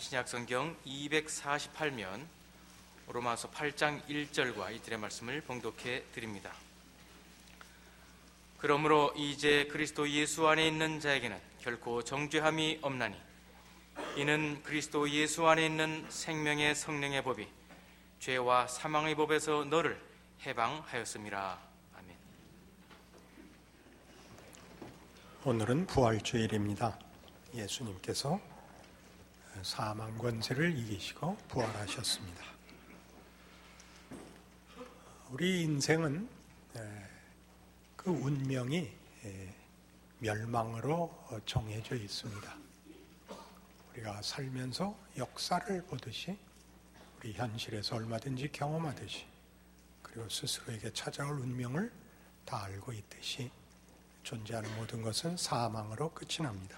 신약성경 248면 로마서 8장 1절과 이틀의 말씀을 봉독해 드립니다. 그러므로 이제 그리스도 예수 안에 있는 자에게는 결코 정죄함이 없나니 이는 그리스도 예수 안에 있는 생명의 성령의 법이 죄와 사망의 법에서 너를 해방하였음이라. 아멘. 오늘은 부활주일입니다. 예수님께서 사망 권세를 이기시고 부활하셨습니다. 우리 인생은 그 운명이 멸망으로 정해져 있습니다. 우리가 살면서 역사를 보듯이 우리 현실에서 얼마든지 경험하듯이 그리고 스스로에게 찾아올 운명을 다 알고 있듯이 존재하는 모든 것은 사망으로 끝이 납니다.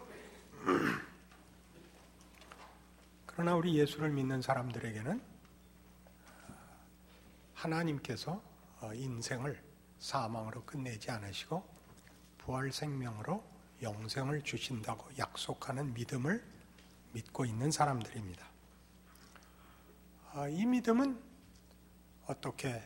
그러나 우리 예수를 믿는 사람들에게는 하나님께서 인생을 사망으로 끝내지 않으시고 부활 생명으로 영생을 주신다고 약속하는 믿음을 믿고 있는 사람들입니다. 이 믿음은 어떻게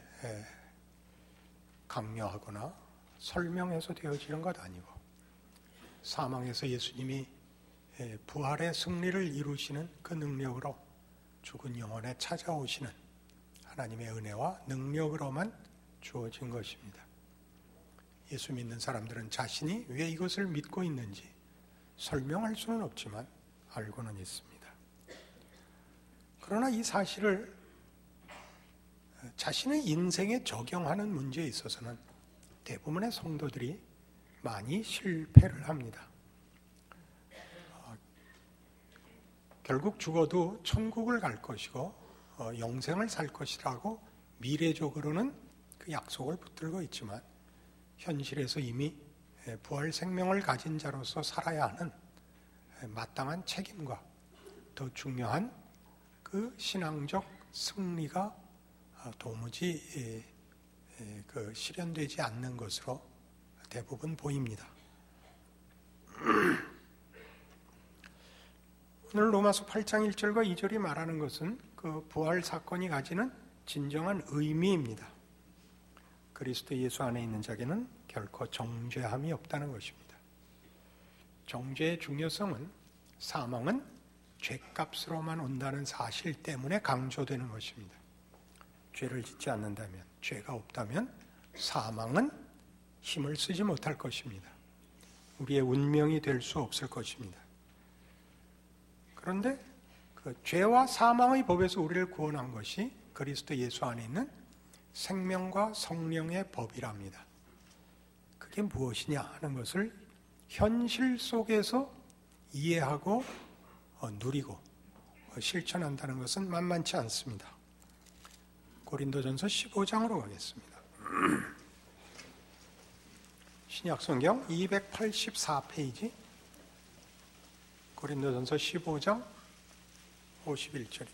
강요하거나 설명해서 되어지는 것 아니고 사망에서 예수님이 부활의 승리를 이루시는 그 능력으로 죽은 영혼에 찾아오시는 하나님의 은혜와 능력으로만 주어진 것입니다. 예수 믿는 사람들은 자신이 왜 이것을 믿고 있는지 설명할 수는 없지만 알고는 있습니다. 그러나 이 사실을 자신의 인생에 적용하는 문제에 있어서는 대부분의 성도들이 많이 실패를 합니다. 결국 죽어도 천국을 갈 것이고 영생을 살 것이라고 미래적으로는 그 약속을 붙들고 있지만 현실에서 이미 부활 생명을 가진 자로서 살아야 하는 마땅한 책임과 더 중요한 그 신앙적 승리가 도무지 그 실현되지 않는 것으로 대부분 보입니다. 오늘 로마서 8장 1절과 2절이 말하는 것은 그 부활 사건이 가지는 진정한 의미입니다. 그리스도 예수 안에 있는 자에게는 결코 정죄함이 없다는 것입니다. 정죄의 중요성은 사망은 죄값으로만 온다는 사실 때문에 강조되는 것입니다. 죄를 짓지 않는다면, 죄가 없다면 사망은 힘을 쓰지 못할 것입니다. 우리의 운명이 될 수 없을 것입니다. 그런데 그 죄와 사망의 법에서 우리를 구원한 것이 그리스도 예수 안에 있는 생명과 성령의 법이랍니다. 그게 무엇이냐 하는 것을 현실 속에서 이해하고 누리고 실천한다는 것은 만만치 않습니다. 고린도전서 15장으로 가겠습니다. 신약성경 284페이지 고린도전서 15장 51절입니다.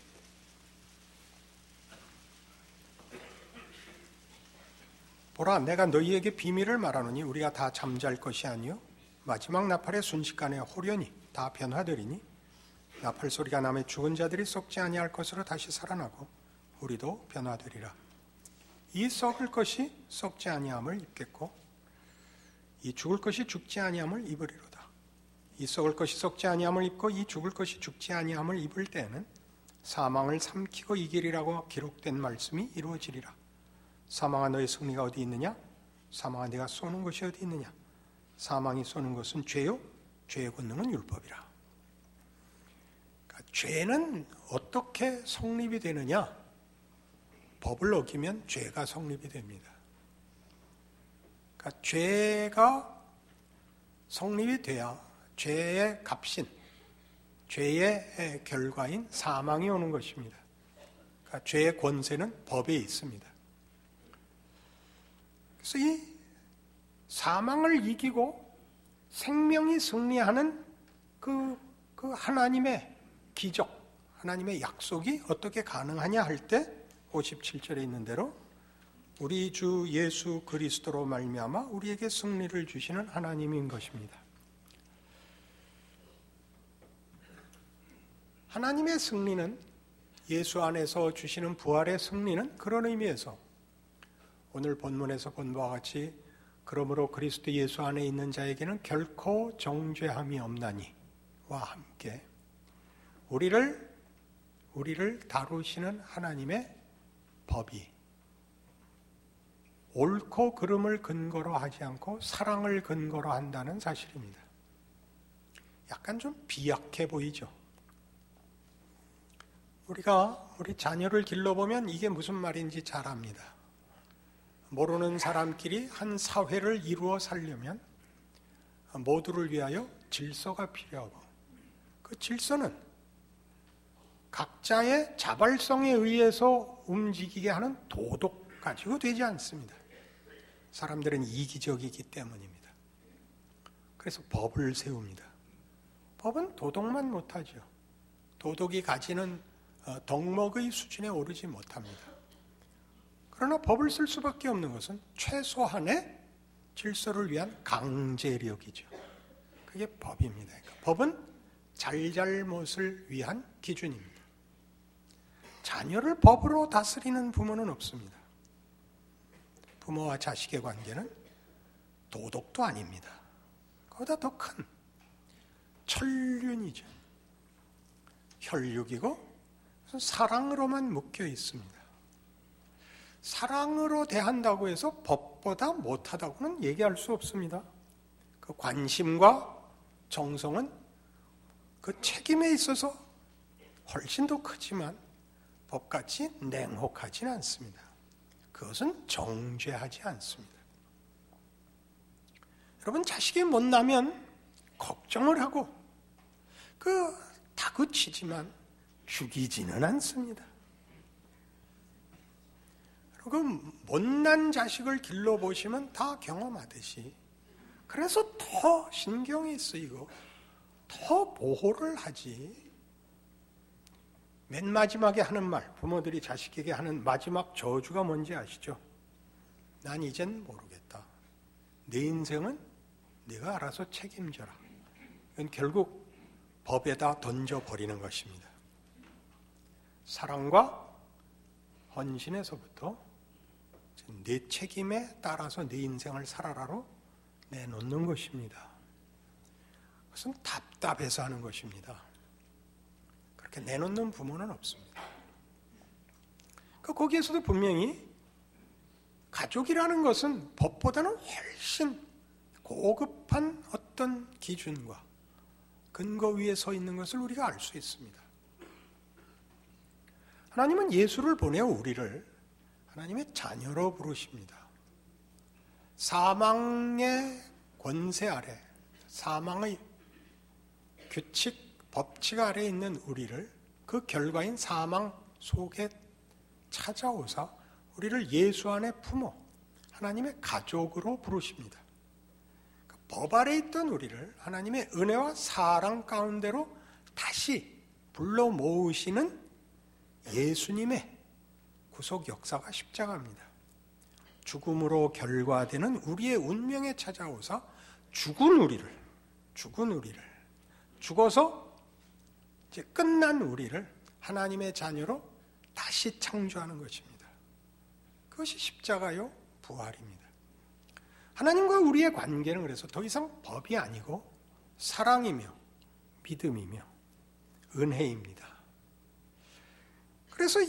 보라, 내가 너희에게 비밀을 말하노니 우리가 다 잠잘 것이 아니요 마지막 나팔의 순식간에 호련히 다 변화되리니 나팔 소리가 나매 죽은 자들이 썩지 아니할 것으로 다시 살아나고 우리도 변화되리라. 이 썩을 것이 썩지 아니함을 입겠고 이 죽을 것이 죽지 아니함을 입으리로다. 이 썩을 것이 썩지 아니함을 입고 이 죽을 것이 죽지 아니함을 입을 때에는 사망을 삼키고 이기리라고 기록된 말씀이 이루어지리라. 사망아, 너의 승리가 어디 있느냐? 사망아, 네가 쏘는 것이 어디 있느냐? 사망이 쏘는 것은 죄요, 죄의 권능은 율법이라. 그러니까 죄는 어떻게 성립이 되느냐? 법을 어기면 죄가 성립이 됩니다. 그러니까 죄가 성립이 돼야 죄의 값인, 죄의 결과인 사망이 오는 것입니다. 그러니까 죄의 권세는 법에 있습니다. 그래서 이 사망을 이기고 생명이 승리하는 그 하나님의 기적, 하나님의 약속이 어떻게 가능하냐 할 때 57절에 있는 대로 우리 주 예수 그리스도로 말미암아 우리에게 승리를 주시는 하나님인 것입니다. 하나님의 승리는, 예수 안에서 주시는 부활의 승리는 그런 의미에서 오늘 본문에서 본 바와 같이 그러므로 그리스도 예수 안에 있는 자에게는 결코 정죄함이 없나니와 함께 우리를 다루시는 하나님의 법이 옳고 그름을 근거로 하지 않고 사랑을 근거로 한다는 사실입니다. 약간 좀 비약해 보이죠? 우리가 우리 자녀를 길러보면 이게 무슨 말인지 잘 압니다. 모르는 사람끼리 한 사회를 이루어 살려면 모두를 위하여 질서가 필요하고, 그 질서는 각자의 자발성에 의해서 움직이게 하는 도덕 가지고 되지 않습니다. 사람들은 이기적이기 때문입니다. 그래서 법을 세웁니다. 법은 도덕만 못하죠. 도덕이 가지는 덕목의 수준에 오르지 못합니다. 그러나 법을 쓸 수밖에 없는 것은 최소한의 질서를 위한 강제력이죠. 그게 법입니다. 그러니까 법은 잘잘못을 위한 기준입니다. 자녀를 법으로 다스리는 부모는 없습니다. 부모와 자식의 관계는 도덕도 아닙니다. 그보다 더 큰 천륜이죠. 혈육이고 사랑으로만 묶여 있습니다. 사랑으로 대한다고 해서 법보다 못하다고는 얘기할 수 없습니다. 그 관심과 정성은 그 책임에 있어서 훨씬 더 크지만 법같이 냉혹하지는 않습니다. 그것은 정죄하지 않습니다. 여러분, 자식이 못나면 걱정을 하고 다그치지만 죽이지는 않습니다. 그리고 못난 자식을 길러보시면 다 경험하듯이 그래서 더 신경이 쓰이고 더 보호를 하지. 맨 마지막에 하는 말, 부모들이 자식에게 하는 마지막 저주가 뭔지 아시죠? 난 이젠 모르겠다. 내 인생은 네가 알아서 책임져라. 이건 결국 법에다 던져버리는 것입니다. 사랑과 헌신에서부터 내 책임에 따라서 내 인생을 살아라로 내놓는 것입니다. 그것은 답답해서 하는 것입니다. 그렇게 내놓는 부모는 없습니다. 거기에서도 분명히 가족이라는 것은 법보다는 훨씬 고급한 어떤 기준과 근거 위에 서 있는 것을 우리가 알 수 있습니다. 하나님은 예수를 보내어 우리를 하나님의 자녀로 부르십니다. 사망의 권세 아래, 사망의 규칙, 법칙 아래 있는 우리를 그 결과인 사망 속에 찾아오사 우리를 예수 안에 품어 하나님의 가족으로 부르십니다. 법 아래 있던 우리를 하나님의 은혜와 사랑 가운데로 다시 불러 모으시는 예수님의 구속 역사가 십자가입니다. 죽음으로 결과되는 우리의 운명에 찾아오사 죽은 우리를 죽어서 이제 끝난 우리를 하나님의 자녀로 다시 창조하는 것입니다. 그것이 십자가요 부활입니다. 하나님과 우리의 관계는 그래서 더 이상 법이 아니고 사랑이며 믿음이며 은혜입니다. 그래서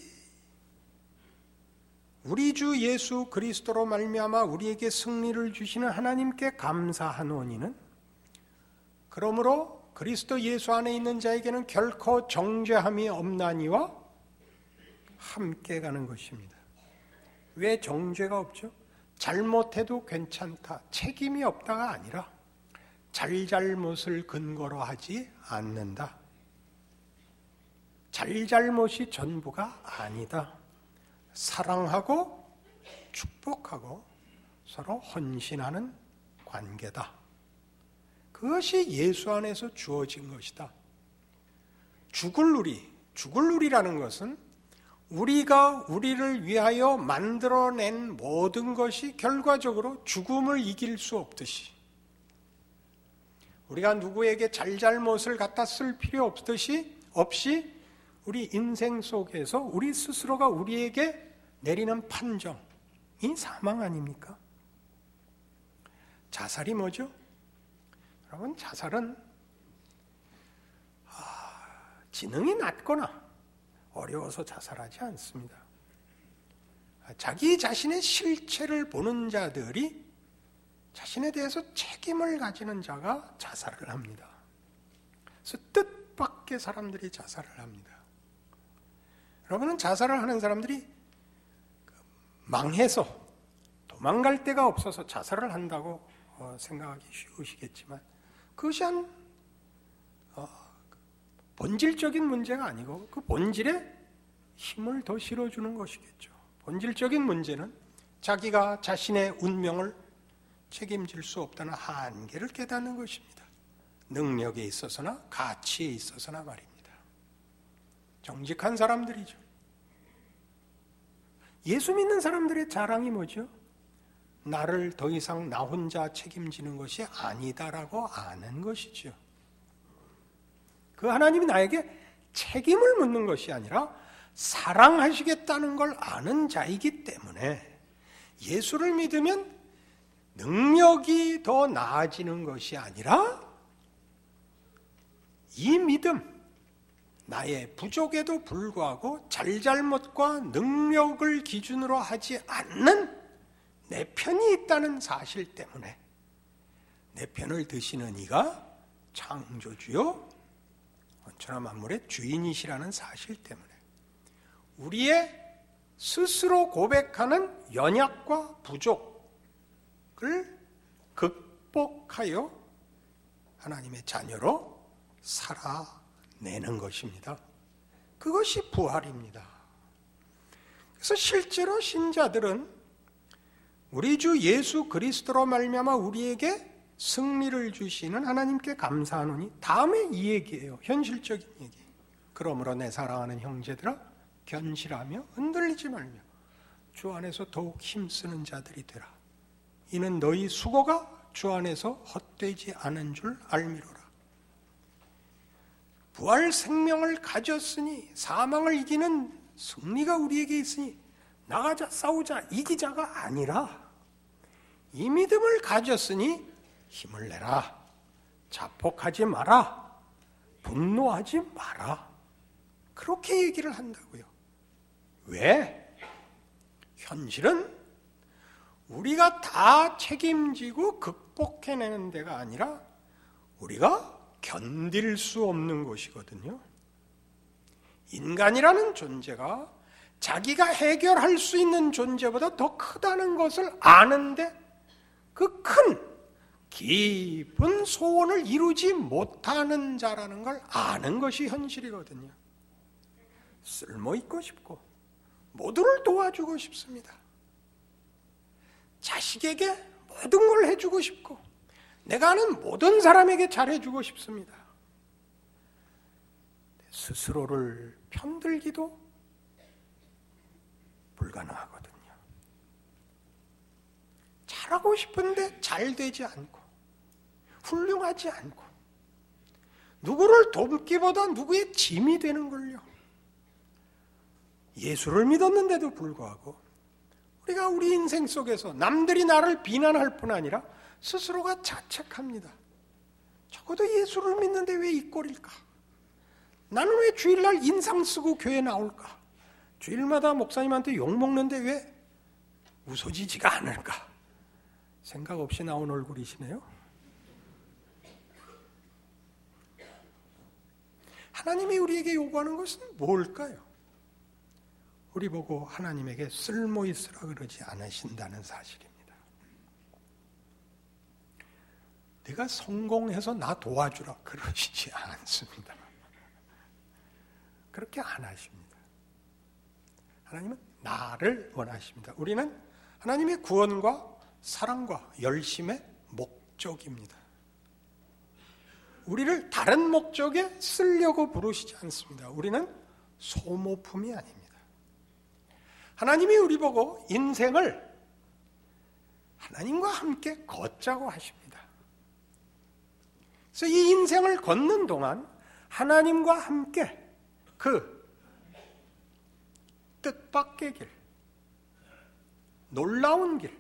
우리 주 예수 그리스도로 말미암아 우리에게 승리를 주시는 하나님께 감사하노니는 그러므로 그리스도 예수 안에 있는 자에게는 결코 정죄함이 없나니와 함께 가는 것입니다. 왜 정죄가 없죠? 잘못해도 괜찮다, 책임이 없다가 아니라 잘잘못을 근거로 하지 않는다. 잘잘못이 전부가 아니다. 사랑하고 축복하고 서로 헌신하는 관계다. 그것이 예수 안에서 주어진 것이다. 죽을 우리라는 것은 우리가 우리를 위하여 만들어낸 모든 것이 결과적으로 죽음을 이길 수 없듯이, 우리가 누구에게 잘잘못을 갖다 쓸 필요 없듯이 없이 우리 인생 속에서 우리 스스로가 우리에게 내리는 판정이 사망 아닙니까? 자살이 뭐죠? 여러분, 자살은 지능이 낮거나 어려워서 자살하지 않습니다. 자기 자신의 실체를 보는 자들이 자신에 대해서 책임을 가지는 자가 자살을 합니다. 그래서 뜻밖의 사람들이 자살을 합니다. 여러분은 자살을 하는 사람들이 망해서 도망갈 데가 없어서 자살을 한다고 생각하기 쉬우시겠지만 그것이 한 본질적인 문제가 아니고 그 본질에 힘을 더 실어주는 것이겠죠. 본질적인 문제는 자기가 자신의 운명을 책임질 수 없다는 한계를 깨닫는 것입니다. 능력에 있어서나 가치에 있어서나 말입니다. 정직한 사람들이죠. 예수 믿는 사람들의 자랑이 뭐죠? 나를 더 이상 나 혼자 책임지는 것이 아니다라고 아는 것이죠. 그 하나님이 나에게 책임을 묻는 것이 아니라 사랑하시겠다는 걸 아는 자이기 때문에 예수를 믿으면 능력이 더 나아지는 것이 아니라 이 믿음, 나의 부족에도 불구하고 잘잘못과 능력을 기준으로 하지 않는 내 편이 있다는 사실 때문에 내 편을 드시는 이가 창조주요 천하 만물의 주인이시라는 사실 때문에 우리의 스스로 고백하는 연약과 부족을 극복하여 하나님의 자녀로 살아내는 것입니다. 그것이 부활입니다. 그래서 실제로 신자들은 우리 주 예수 그리스도로 말미암아 우리에게 승리를 주시는 하나님께 감사하노니 다음에 이 얘기예요. 현실적인 얘기. 그러므로 내 사랑하는 형제들아 견실하며 흔들리지 말며 주 안에서 더욱 힘쓰는 자들이 되라. 이는 너희 수고가 주 안에서 헛되지 않은 줄 알미로라. 부활 생명을 가졌으니 사망을 이기는 승리가 우리에게 있으니 나가자 싸우자 이기자가 아니라 이 믿음을 가졌으니 힘을 내라. 자폭하지 마라. 분노하지 마라. 그렇게 얘기를 한다고요. 왜? 현실은 우리가 다 책임지고 극복해내는 데가 아니라 우리가 견딜 수 없는 것이거든요. 인간이라는 존재가 자기가 해결할 수 있는 존재보다 더 크다는 것을 아는데 그 큰 깊은 소원을 이루지 못하는 자라는 걸 아는 것이 현실이거든요. 쓸모있고 싶고 모두를 도와주고 싶습니다. 자식에게 모든 걸 해주고 싶고 내가 아는 모든 사람에게 잘해주고 싶습니다. 스스로를 편들기도 불가능하거든요. 잘하고 싶은데 잘 되지 않고 훌륭하지 않고 누구를 돕기보다 누구의 짐이 되는 걸요. 예수를 믿었는데도 불구하고 우리가 우리 인생 속에서 남들이 나를 비난할 뿐 아니라 스스로가 자책합니다. 적어도 예수를 믿는데 왜 이 꼴일까? 나는 왜 주일날 인상 쓰고 교회 나올까? 주일마다 목사님한테 욕먹는데 왜 웃어지지가 않을까? 생각 없이 나온 얼굴이시네요. 하나님이 우리에게 요구하는 것은 뭘까요? 우리 보고 하나님에게 쓸모있으라 그러지 않으신다는 사실입니다. 내가 성공해서 나 도와주라 그러시지 않습니다. 그렇게 안 하십니다. 하나님은 나를 원하십니다. 우리는 하나님의 구원과 사랑과 열심의 목적입니다. 우리를 다른 목적에 쓰려고 부르시지 않습니다. 우리는 소모품이 아닙니다. 하나님이 우리 보고 인생을 하나님과 함께 걷자고 하십니다. 그래서 이 인생을 걷는 동안 하나님과 함께 그 뜻밖의 길, 놀라운 길,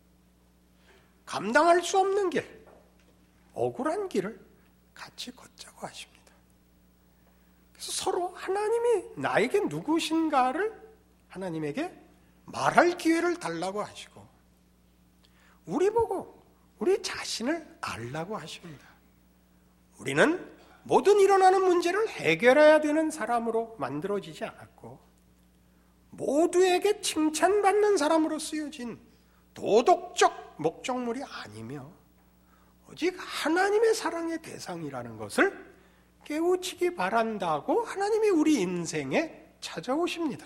감당할 수 없는 길, 억울한 길을 같이 걷자고 하십니다. 그래서 서로 하나님이 나에게 누구신가를 하나님에게 말할 기회를 달라고 하시고, 우리 보고 우리 자신을 알라고 하십니다. 우리는 모든 일어나는 문제를 해결해야 되는 사람으로 만들어지지 않았고, 모두에게 칭찬받는 사람으로 쓰여진 도덕적 목적물이 아니며 오직 하나님의 사랑의 대상이라는 것을 깨우치기 바란다고 하나님이 우리 인생에 찾아오십니다.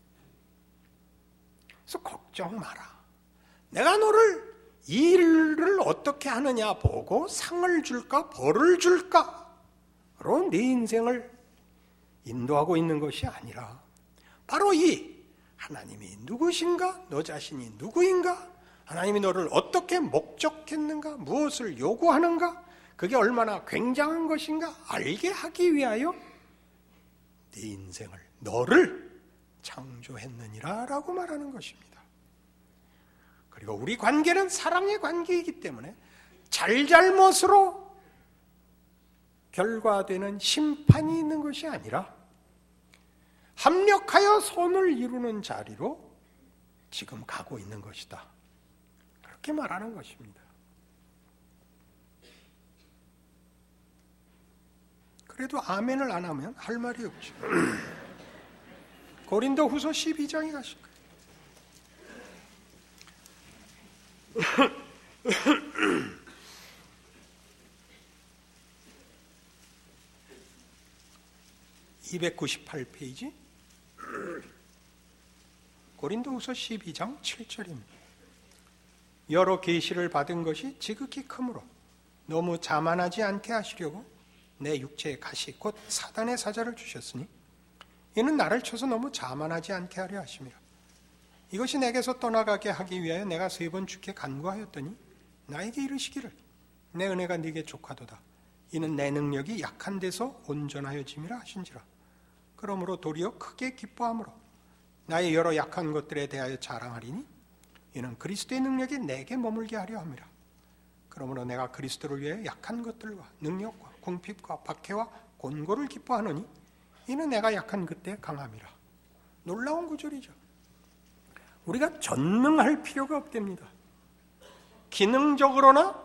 그래서 걱정 마라. 내가 너를 이 일을 어떻게 하느냐 보고 상을 줄까 벌을 줄까로 네 인생을 인도하고 있는 것이 아니라 바로 이 하나님이 누구신가, 너 자신이 누구인가, 하나님이 너를 어떻게 목적했는가, 무엇을 요구하는가, 그게 얼마나 굉장한 것인가 알게 하기 위하여 네 인생을, 너를 창조했느니라 라고 말하는 것입니다. 그리고 우리 관계는 사랑의 관계이기 때문에 잘잘못으로 결과되는 심판이 있는 것이 아니라 합력하여 선을 이루는 자리로 지금 가고 있는 것이다. 그렇게 말하는 것입니다. 그래도 아멘을 안 하면 할 말이 없죠. 고린도 후서 12장에 가실 거예요. 298페이지 고린도후서 12장 7절입니다. 여러 계시를 받은 것이 지극히 크므로 너무 자만하지 않게 하시려고 내 육체의 가시 곧 사단의 사자를 주셨으니 이는 나를 쳐서 너무 자만하지 않게 하려 하심이라. 이것이 내게서 떠나가게 하기 위하여 내가 3번 주께 간구하였더니 나에게 이르시기를 내 은혜가 네게 족하도다. 이는 내 능력이 약한 데서 온전하여짐이라 하신지라. 그러므로 도리어 크게 기뻐함으로 나의 여러 약한 것들에 대하여 자랑하리니 이는 그리스도의 능력이 내게 머물게 하려 함이라. 그러므로 내가 그리스도를 위해 약한 것들과 능력과 궁핍과 박해와 곤고를 기뻐하노니 이는 내가 약한 그때 강함이라. 놀라운 구절이죠. 우리가 전능할 필요가 없답니다. 기능적으로나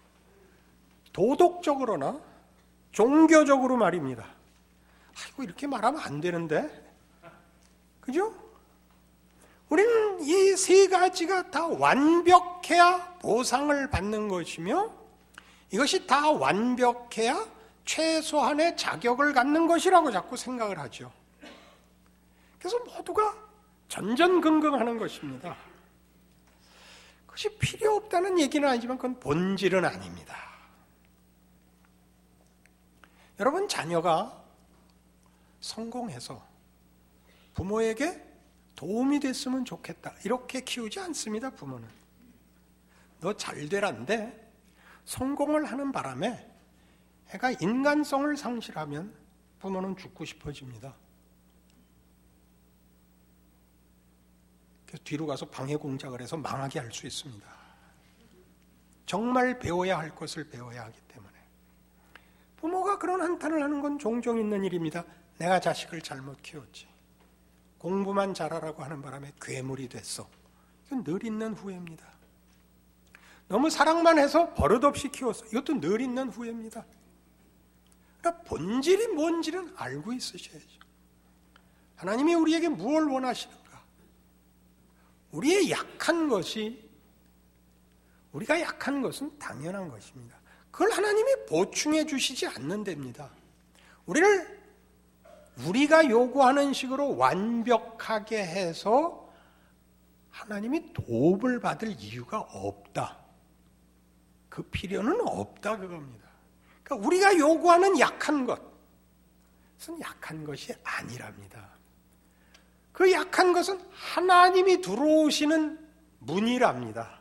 도덕적으로나 종교적으로 말입니다. 아이고 이렇게 말하면 안 되는데, 그죠? 우리는 이 3가지가 다 완벽해야 보상을 받는 것이며 이것이 다 완벽해야 최소한의 자격을 갖는 것이라고 자꾸 생각을 하죠. 그래서 모두가 전전긍긍하는 것입니다. 그것이 필요 없다는 얘기는 아니지만 그건 본질은 아닙니다. 여러분, 자녀가 성공해서 부모에게 도움이 됐으면 좋겠다 이렇게 키우지 않습니다. 부모는 너 잘 되란데 성공을 하는 바람에 애가 인간성을 상실하면 부모는 죽고 싶어집니다. 그래서 뒤로 가서 방해 공작을 해서 망하게 할 수 있습니다. 정말 배워야 할 것을 배워야 하기 때문에 부모가 그런 한탄을 하는 건 종종 있는 일입니다. 내가 자식을 잘못 키웠지, 공부만 잘하라고 하는 바람에 괴물이 됐어. 이건 늘 있는 후회입니다. 너무 사랑만 해서 버릇없이 키웠어. 이것도 늘 있는 후회입니다. 그러니까 본질이 뭔지는 알고 있으셔야죠. 하나님이 우리에게 무엇을 원하시는가? 우리의 약한 것이, 우리가 약한 것은 당연한 것입니다. 그걸 하나님이 보충해 주시지 않는답니다. 우리가 요구하는 식으로 완벽하게 해서 하나님이 도움을 받을 이유가 없다. 그 필요는 없다 그겁니다. 그러니까 우리가 요구하는 약한 것은 약한 것이 아니랍니다. 그 약한 것은 하나님이 들어오시는 문이랍니다.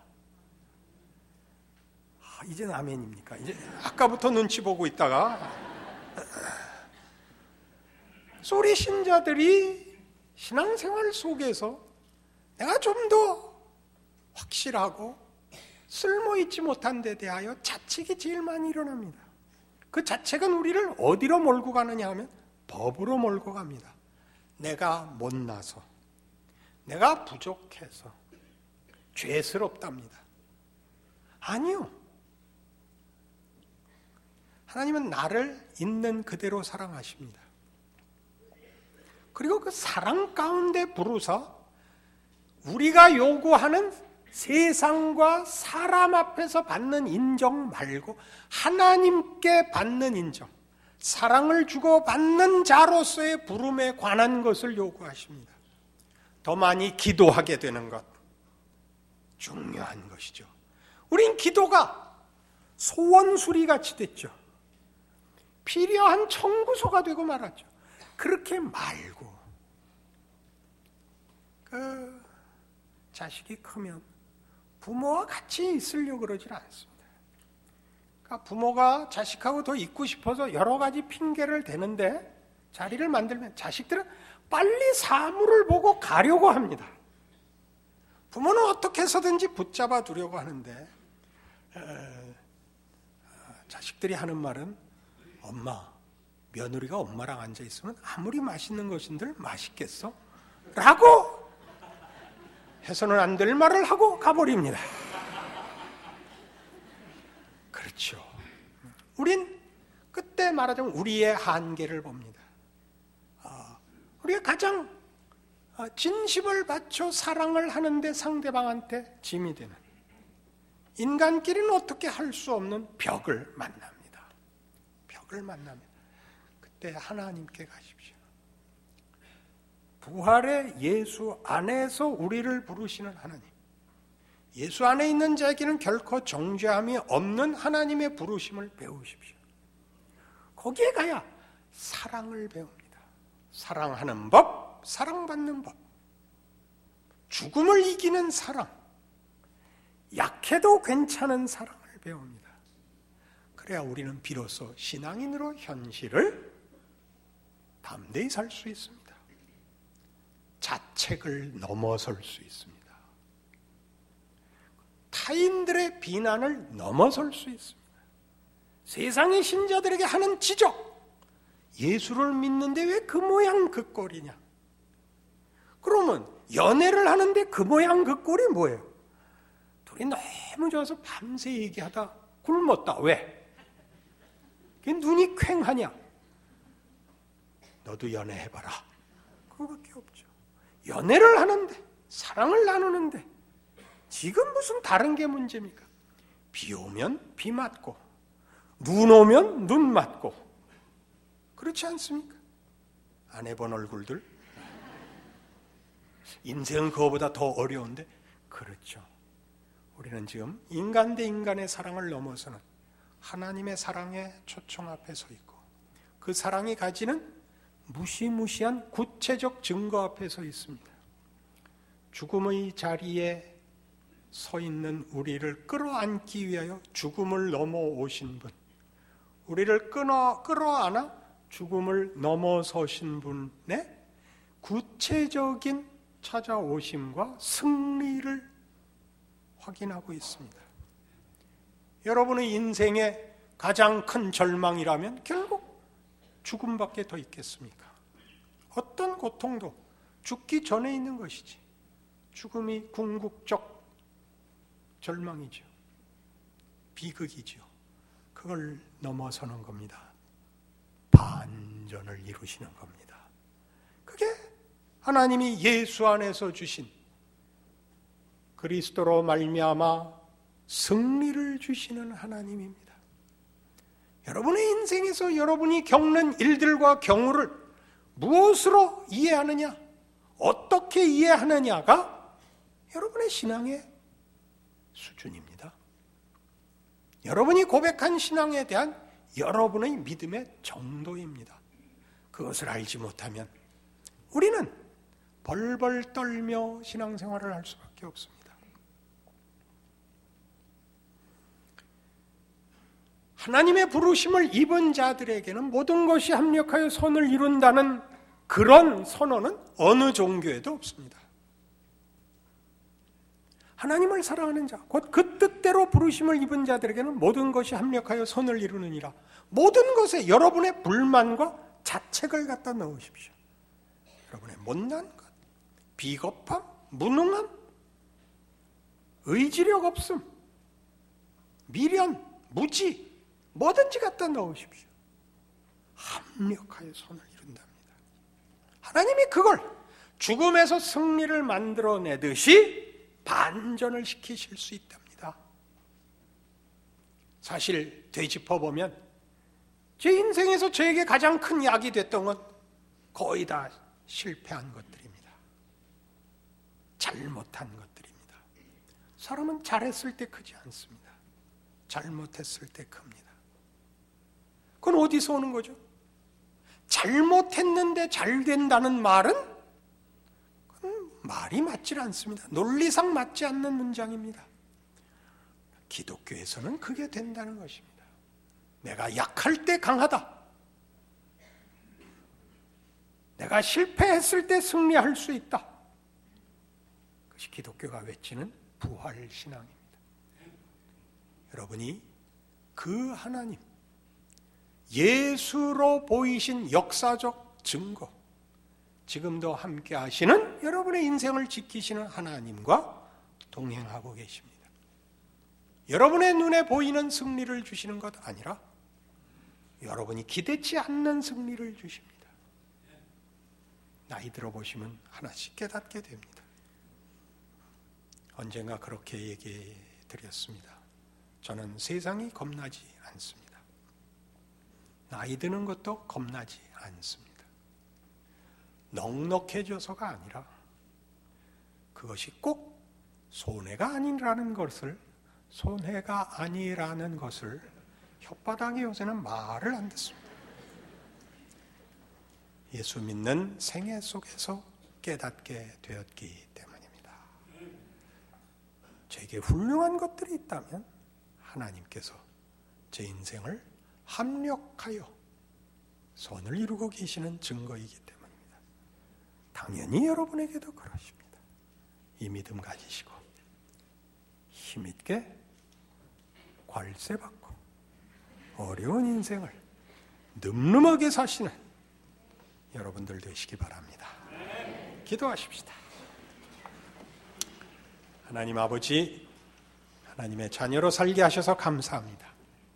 이제는 아멘입니까? 이제 아까부터 눈치 보고 있다가 그래서 우리 신자들이 신앙생활 속에서 내가 좀 더 확실하고 쓸모있지 못한 데 대하여 자책이 제일 많이 일어납니다. 그 자책은 우리를 어디로 몰고 가느냐 하면 법으로 몰고 갑니다. 내가 못나서, 내가 부족해서 죄스럽답니다. 아니요. 하나님은 나를 있는 그대로 사랑하십니다. 그리고 그 사랑 가운데 부르사 우리가 요구하는 세상과 사람 앞에서 받는 인정 말고 하나님께 받는 인정, 사랑을 주고 받는 자로서의 부름에 관한 것을 요구하십니다. 더 많이 기도하게 되는 것, 중요한 것이죠. 우린 기도가 소원수리 같이 됐죠. 필요한 청구서가 되고 말았죠. 그렇게 말고 자식이 크면 부모와 같이 있으려고 그러질 않습니다. 그러니까 부모가 자식하고 더 있고 싶어서 여러 가지 핑계를 대는데 자리를 만들면 자식들은 빨리 사물을 보고 가려고 합니다. 부모는 어떻게 해서든지 붙잡아 두려고 하는데 자식들이 하는 말은 엄마, 며느리가 엄마랑 앉아있으면 아무리 맛있는 것인들 맛있겠어? 라고 해서는 안 될 말을 하고 가버립니다. 그렇죠. 우린 그때 말하자면 우리의 한계를 봅니다. 우리가 가장 진심을 바쳐 사랑을 하는데 상대방한테 짐이 되는, 인간끼리는 어떻게 할 수 없는 벽을 만납니다. 벽을 만나면 그때 하나님께 가십시오. 부활의 예수 안에서 우리를 부르시는 하나님, 예수 안에 있는 자에게는 결코 정죄함이 없는 하나님의 부르심을 배우십시오. 거기에 가야 사랑을 배웁니다. 사랑하는 법, 사랑받는 법, 죽음을 이기는 사랑, 약해도 괜찮은 사랑을 배웁니다. 그래야 우리는 비로소 신앙인으로 현실을 담대히 살 수 있습니다. 자책을 넘어설 수 있습니다. 타인들의 비난을 넘어설 수 있습니다. 세상의 신자들에게 하는 지적, 예수를 믿는데 왜 그 모양 그 꼴이냐? 그러면 연애를 하는데 그 모양 그 꼴이 뭐예요? 둘이 너무 좋아서 밤새 얘기하다 굶었다. 왜? 눈이 퀭하냐? 너도 연애해봐라. 그거밖에 없죠. 연애를 하는데, 사랑을 나누는데 지금 무슨 다른 게 문제입니까? 비 오면 비 맞고 눈 오면 눈 맞고, 그렇지 않습니까? 안 해본 얼굴들, 인생은 그거보다 더 어려운데, 그렇죠. 우리는 지금 인간 대 인간의 사랑을 넘어서는 하나님의 사랑의 초청 앞에 서 있고, 그 사랑이 가지는 무시무시한 구체적 증거 앞에 서 있습니다. 죽음의 자리에 서 있는 우리를 끌어안기 위하여 죽음을 넘어오신 분, 우리를 끌어안아 죽음을 넘어서신 분의 구체적인 찾아오심과 승리를 확인하고 있습니다. 여러분의 인생의 가장 큰 절망이라면 결국 죽음밖에 더 있겠습니까? 어떤 고통도 죽기 전에 있는 것이지, 죽음이 궁극적 절망이죠. 비극이죠. 그걸 넘어서는 겁니다. 반전을 이루시는 겁니다. 그게 하나님이 예수 안에서 주신, 그리스도로 말미암아 승리를 주시는 하나님입니다. 여러분의 인생에서 여러분이 겪는 일들과 경우를 무엇으로 이해하느냐, 어떻게 이해하느냐가 여러분의 신앙의 수준입니다. 여러분이 고백한 신앙에 대한 여러분의 믿음의 정도입니다. 그것을 알지 못하면 우리는 벌벌 떨며 신앙생활을 할 수밖에 없습니다. 하나님의 부르심을 입은 자들에게는 모든 것이 합력하여 선을 이룬다는 그런 선언은 어느 종교에도 없습니다. 하나님을 사랑하는 자, 곧 그 뜻대로 부르심을 입은 자들에게는 모든 것이 합력하여 선을 이루느니라. 모든 것에 여러분의 불만과 자책을 갖다 넣으십시오. 여러분의 못난 것, 비겁함, 무능함, 의지력 없음, 미련, 무지, 뭐든지 갖다 넣으십시오. 합력하여 선을 이룬답니다. 하나님이 그걸 죽음에서 승리를 만들어내듯이 반전을 시키실 수 있답니다. 사실 되짚어보면 제 인생에서 저에게 가장 큰 약이 됐던 건 거의 다 실패한 것들입니다. 잘못한 것들입니다. 사람은 잘했을 때 크지 않습니다. 잘못했을 때 큽니다. 그건 어디서 오는 거죠? 잘못했는데 잘 된다는 말은 그건 말이 맞질 않습니다. 논리상 맞지 않는 문장입니다. 기독교에서는 그게 된다는 것입니다. 내가 약할 때 강하다. 내가 실패했을 때 승리할 수 있다. 그것이 기독교가 외치는 부활신앙입니다. 여러분이 그 하나님, 예수로 보이신 역사적 증거, 지금도 함께 하시는 여러분의 인생을 지키시는 하나님과 동행하고 계십니다. 여러분의 눈에 보이는 승리를 주시는 것 아니라 여러분이 기대치 않는 승리를 주십니다. 나이 들어보시면 하나씩 깨닫게 됩니다. 언젠가 그렇게 얘기해 드렸습니다. 저는 세상이 겁나지 않습니다. 나이 드는 것도 겁나지 않습니다. 넉넉해져서가 아니라 그것이 꼭 손해가 아니라는 것을 혓바닥에 요새는 말을 안 듣습니다. 예수 믿는 생애 속에서 깨닫게 되었기 때문입니다. 제게 훌륭한 것들이 있다면 하나님께서 제 인생을 합력하여 선을 이루고 계시는 증거이기 때문입니다. 당연히 여러분에게도 그러십니다. 이 믿음 가지시고 힘있게 괄세받고 어려운 인생을 늠름하게 사시는 여러분들 되시기 바랍니다. 기도하십시다. 하나님 아버지, 하나님의 자녀로 살게 하셔서 감사합니다.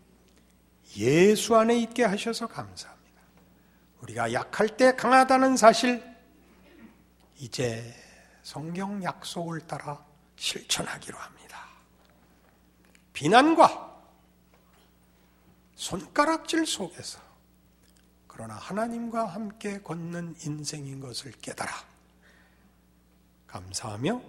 예수 안에 있게 하셔서 감사합니다. 우리가 약할 때 강하다는 사실, 이제 성경 약속을 따라 실천하기로 합니다. 비난과 손가락질 속에서 그러나 하나님과 함께 걷는 인생인 것을 깨달아 감사하며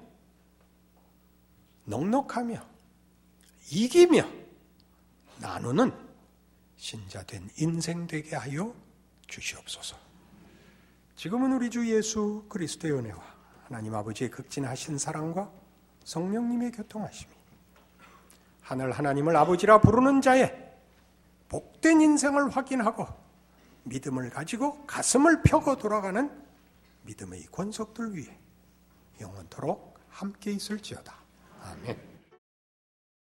넉넉하며 이기며 나누는 신자된 인생 되게 하여 주시옵소서. 지금은 우리 주 예수 그리스도의 은혜와 하나님 아버지의 극진하신 사랑과 성령님의 교통하심이 하늘 하나님을 아버지라 부르는 자의 복된 인생을 확인하고 믿음을 가지고 가슴을 펴고 돌아가는 믿음의 권속들 위에 영원토록 함께 있을지어다. 아멘.